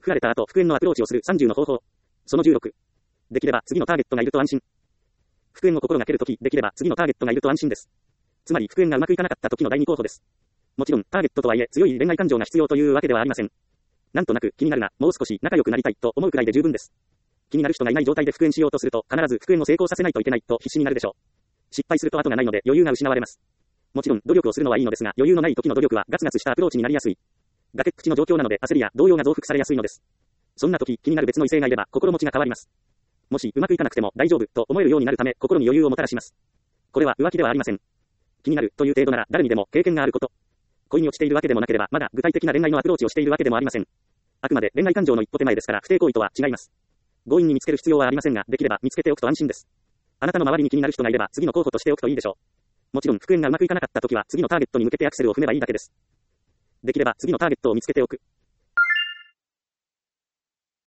振られた後、復縁のアプローチをする30の方法。その16。できれば次のターゲットがいると安心。復縁を心がけるとき、できれば次のターゲットがいると安心です。つまり復縁がうまくいかなかった時の第2候補です。もちろん、ターゲットとはいえ強い恋愛感情が必要というわけではありません。なんとなく気になるな、もう少し仲良くなりたいと思うくらいで十分です。気になる人がいない状態で復縁しようとすると、必ず復縁を成功させないといけないと必死になるでしょう。失敗すると後がないので余裕が失われます。もちろん、努力をするのはいいのですが、余裕のない時の努力はガツガツしたアプローチになりやすい。崖っぷちの状況なので焦りや動揺が増幅されやすいのです。そんな時、気になる別の異性がいれば心持ちが変わります。もしうまくいかなくても大丈夫と思えるようになるため、心に余裕をもたらします。これは浮気ではありません。気になるという程度なら誰にでも経験があること。恋に落ちているわけでもなければ、まだ具体的な恋愛のアプローチをしているわけでもありません。あくまで恋愛感情の一歩手前ですから、不貞行為とは違います。強引に見つける必要はありませんが、できれば見つけておくと安心です。あなたの周りに気になる人がいれば、次の候補としておくといいでしょう。もちろん、復縁がうまくいかなかった時は、次のターゲットに向けてアクセルを踏めばいいだけです。できれば次のターゲットを見つけておく。